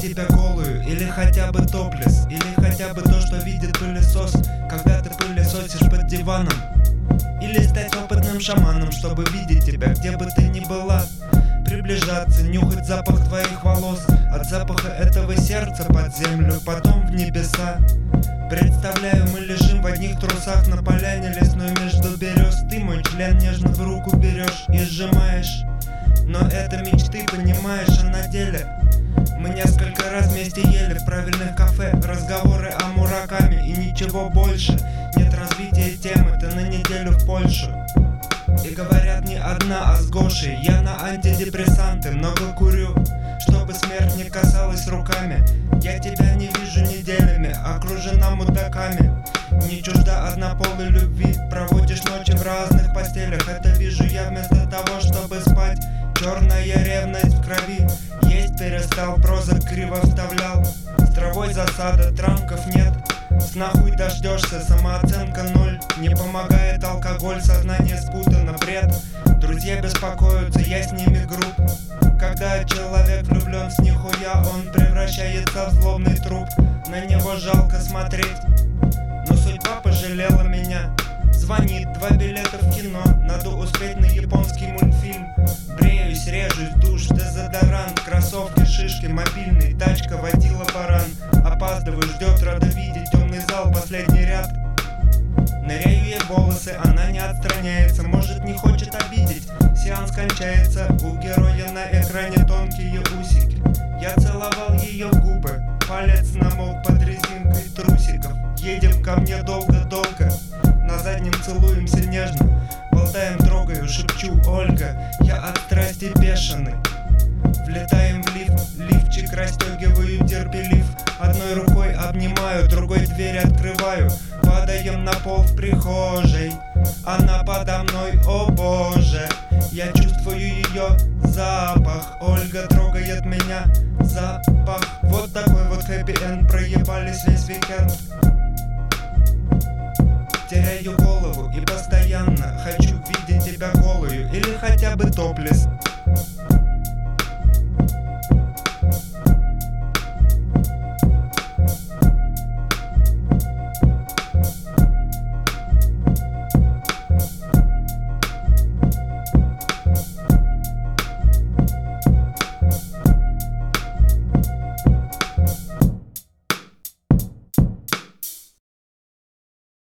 тебя голую, или хотя бы топлес, или хотя бы то, что видит пылесос, когда ты пылесосишь под диваном. Или стать опытным шаманом, чтобы видеть тебя, где бы ты ни была. Приближаться, нюхать запах твоих волос, от запаха этого сердца под землю, потом в небеса. Представляю, мы лежим в одних трусах на поляне лесной между берез. Ты мой член нежно в руку берешь и сжимаешь. Но это мечты, понимаешь, а на деле мы несколько раз вместе ели в правильных кафе. Разговоры о Мураками и ничего больше. Нет развития темы, ты на неделю в Польшу. И говорят не одна, а с Гошей. Я на антидепрессанты, много курю, чтобы смерть не касалась руками. Я тебя не вижу неделями, окружена мудаками. Не чужда однополой любви, проводишь ночи в разных постелях. Это вижу я вместо того, чтобы спать. Черная ревность в крови, есть перестал, проза криво вставлял. С травой засада, трамков нет, с нахуй дождешься, самооценка ноль. Не помогает алкоголь, сознание спутано, бред. Друзья беспокоятся, я с ними груб. Когда человек влюблен с нихуя, он превращается в злобный труп. На него жалко смотреть, но судьба пожалела меня. Звонит, 2 билета в кино, надо успеть на японский мультфильм. Бреюсь, режусь, душ, дезодорант, кроссовки, шишки, мобильный, тачка, водила баран. Опаздываю, ждет, рада видеть, темный зал, последний ряд. Ныряю ей в волосы, она не отстраняется, может не хочет обидеть. Сеанс кончается, у героя на экране тонкие усики. Я целовал ее в губы, палец намок под резинкой трусиков. Едем ко мне долго-долго, на заднем целуемся нежно. Болтаем, трогаю, шепчу: Ольга, я от страсти бешеный. Влетаем в лифт, лифчик расстегиваю терпелив. Одной рукой обнимаю, другой дверь открываю. Падаем на пол в прихожей, она подо мной, о боже. Я чувствую ее запах, Ольга трогает меня, запах. Вот такой вот хэппи-энд, проебались весь уикенд. Теряю голову и постоянно хочу видеть тебя голую, или хотя бы топлес.